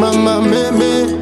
Mama meme,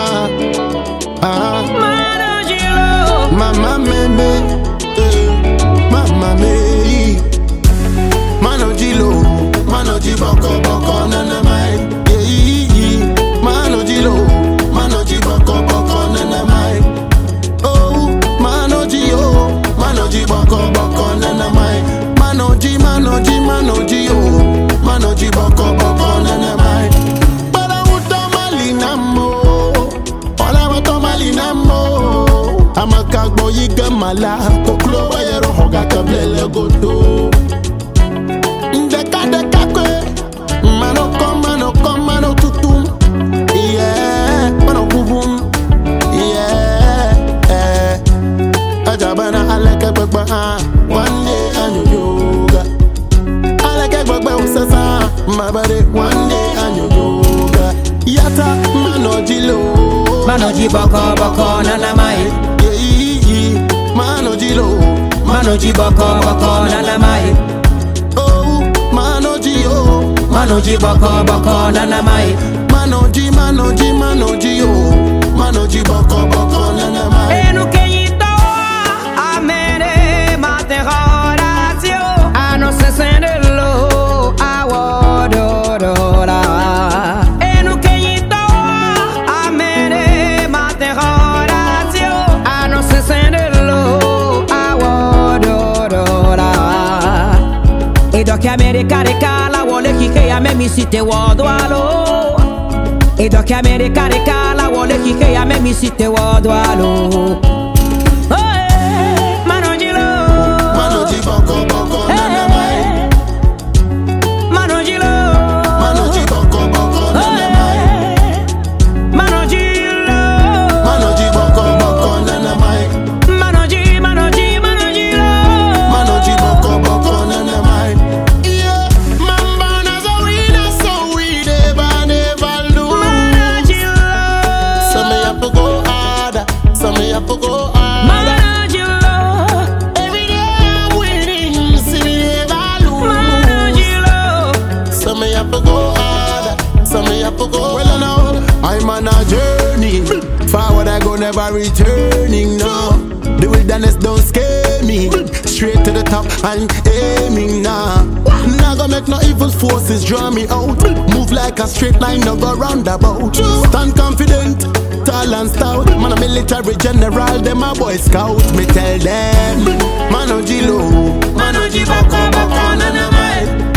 mama meme, mama me. Mano Gilo, Mano Giboko Boko Nana Mai. Mano Gilo, Mano Giboko Boko Nana Mai. Oh, Mano Gio, Mano Giboko Boko Nana Mai. Mano G, Mano G, Mano Gio, Mano Giboko Boko Nana Mai. Para utomali namo, para utomali namo. Amakagbo yigamala, koklo bayero hoga kablele godo. Mano tutum, yeah, mano bubum, yeah. Ajabana aleke gbagba, one day anyo yoga. Aleke gbagba usasa, my body one day anyo yoga. Yata mano Gilo, Mano Giboko Boko Nana Mai. Yeah, mano Gilo, Mano Giboko Boko Nana Mai. Mano Gio, Mano Giboko Boko Nana Mai. Mano G, Mano G, Mano Gio, Mano Giboko Boko Nana Mai. E no que a mere materhoratio a no se sendello a wodora. E no que a mere materhoratio a no se sendello a wodora. E do che America recala vuole chi che a me mi siete wodoalo. E do che America recala vuole chi che a me mi siete wodoalo. Mano Gilo, Mano Giboko Boko Nana Mai. Mano Gilo, Mano Giboko Boko Nana Mai. Mano Gilo, Mano Giboko Boko Nana Mai. Mano G, Mano G, Mano Gilo, Mano Giboko Boko Nana Mai. Yeah, Mamba na so we never lose. Mano Gilo, So me have to go harder, so me have to go harder. Mano Gilo, Every day I'm winning, see me never Mano lose. Gilo. So me have to go harder, so me have to go. Well, now I'm on a journey. Forward I go, never returning. No, the wilderness don't scare me. Straight to the top, I'm aiming now. Now gonna make no evil forces draw me out. Move like a straight line, no go roundabout. Stand confident, tall and stout. Man a military general, them a boy scout. Me tell them, Mano Gilo, Mano Giboko Boko Nana Mai.